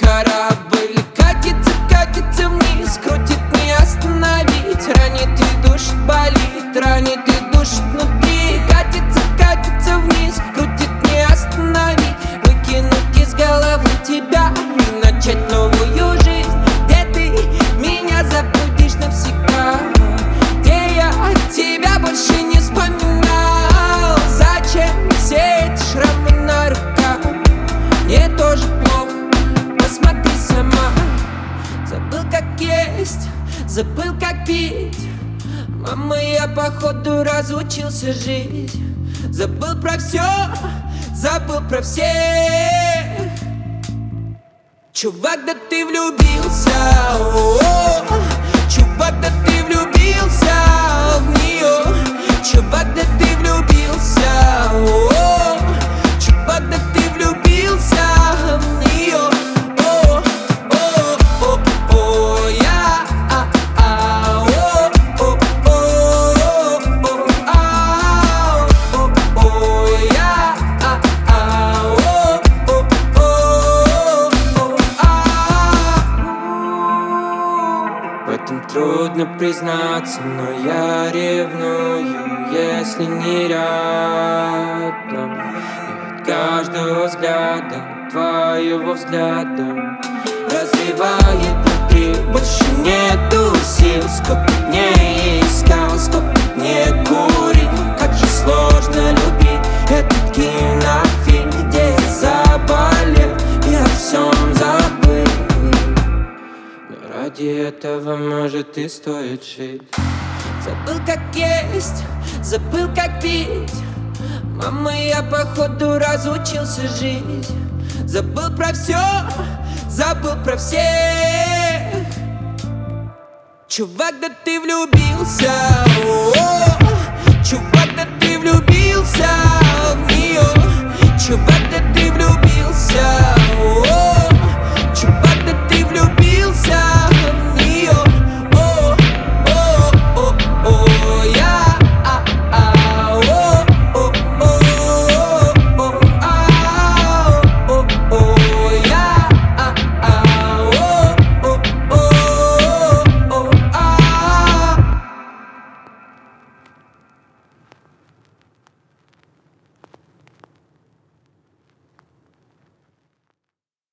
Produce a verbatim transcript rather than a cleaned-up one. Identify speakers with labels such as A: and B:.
A: Корабль катится, катится вниз, крутит не остановить. Ранит и душит, болит, ранит и душит внутри. Катится, катится вниз, крутит не остановить. Выкинуть из головы тебя и начать новую жизнь, где ты меня забудешь навсегда, где я тебя больше не вспоминал. Зачем все эти шрамы на руках? Мне тоже плохо, посмотри сама. Забыл, как есть, забыл, как пить. Мама, я походу разучился жить. Забыл про все, забыл про всех. Чувак, да ты влюбился, о-о-о. Чувак, да ты влюбился в нее. Чувак, да ты влюбился, о-о-о. Чувак, да ты влюбился в нее. О-о-о-о, я, а, а, о-о-о-о, а, о-о, я, а, а, о-о-о-о, а. В этом трудно признаться, но я ревную, если не рядом. И от каждого взгляда, твоего взгляда, разрывает внутри, больше нету сил. Сколько дней искал, сколько дней курил. Как же сложно любить этот кинофильм, где я заболел и о всем забыл. Но ради этого, может, и стоит жить. Забыл, как есть, забыл, как пить. Мама, я походу разучился жить. Забыл про все, забыл про всех. Чувак, да ты влюбился.